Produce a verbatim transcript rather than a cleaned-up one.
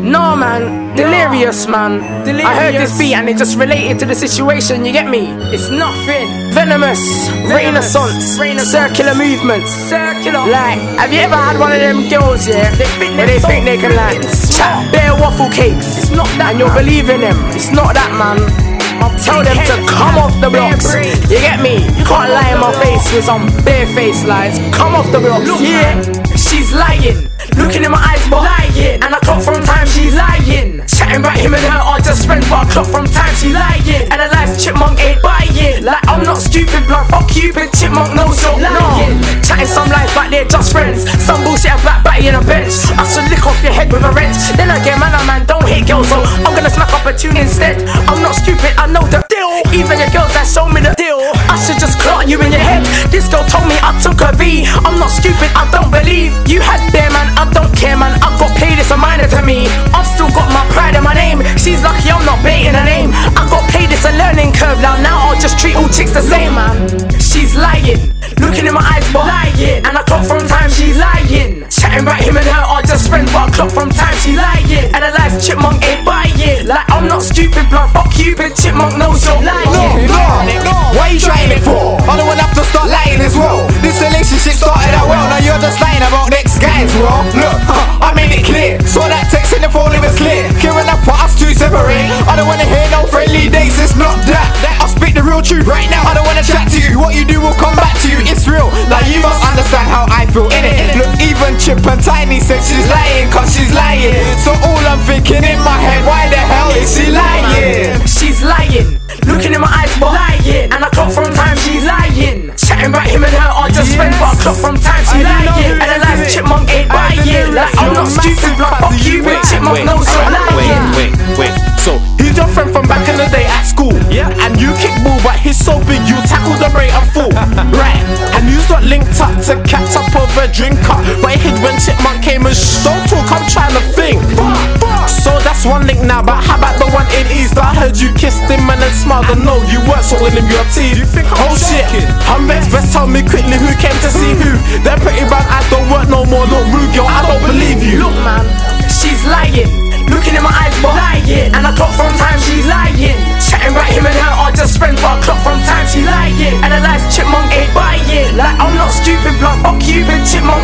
No man, delirious man. Delirious. I heard this beat and it just related to the situation, you get me? It's nothing. Venomous, Venomous. Renaissance, Renaissance, circular movements. Circular. Like, have you ever had one of them girls, yeah? They think where they so think they can like chat bare waffle cakes. It's not that, and you're man. Believing them. It's not that, man. Tell them to come off the blocks. You get me? You can't lie in my face with some bare face lies. Come off the blocks. Yeah, she's lying. Looking in my eyes, but lying. And I clock from time she's lying. Chatting about him and her are just friends, but I clock from time she's lying. And a life chipmunk ain't buying. Like I'm not stupid, blood. Fuck you, but chipmunk knows you're lying. No. Chatting some lies, but they're just friends. Some bullshit, a black batty in a bench. I should lick off your head with a wrench. Then again, man, oh man, don't hit girls, so I'm gonna smack up a tune instead. I'm not stupid, I know the deal. Even your girls that show me the deal, I should just clock you in your head. This girl told me I took a V. I'm not stupid, I don't believe you had there, man. I don't care, man. I got paid, it's a minor to me. I've still got my pride in my name. She's lucky I'm not baiting her name. I got paid, it's a learning curve now. Now I'll just treat all chicks the same, man. She's lying, looking in my eyes, but lying. And I clock from time she's lying. Chatting about him and her are just friends, but I clock from time she's lying. And a life chipmunk ain't buying. Like I'm not stupid, blood. Fuck you, but chipmunk knows you're lying. No, no, what are you trying it for? I don't wanna have to start lying as well. This relationship started out well, now you're just lying about next guys, well. Look, huh, I made it clear. Saw that text in the phone, it was clear. Clear enough for us to separate. I don't wanna hear no friendly dates, it's not that. I'll speak the real truth right now. I don't wanna chat to you. What you do will come back to you. It's real. Like you must understand how I feel in it. Look, even Chip and Tiny said she's lying, cause she's lying. So all I'm thinking in my head, why the hell is she lying? She's lying, looking in my eyes, but lying. And I clock from time she's lying. Chatting about him and her are just friends, but I clock from time she's lying. And a life chipmunk ain't buying. Like I'm not stupid, blood. Fuck you, but chipmunk knows you're lying. Wait, wait, wait. So he's your friend from back in the day at school. Yeah. And you kick ball, but he's so big you tackle the rate and fall. Right. And you's not linked up to catch up over a drink up. But he hid when chipmunk came and sh- don't talk. I'm trying to think. So that's one link now, but how about the one in East? I heard you kissed him and then smiled and no, you weren't so in him your teeth. You think I'm oh shit, I'm vexed, best tell me quickly who came to see who. They're pretty bad, I don't work no more, look rude girl, I don't believe you. Look man, she's lying, looking in my eyes but lying. And I clock from time she's lying. Chatting about him and her are just friends, but I clock from time she's lying. And a life chipmunk ain't buying. Like I'm not stupid, blood. Fuck you, but chipmunk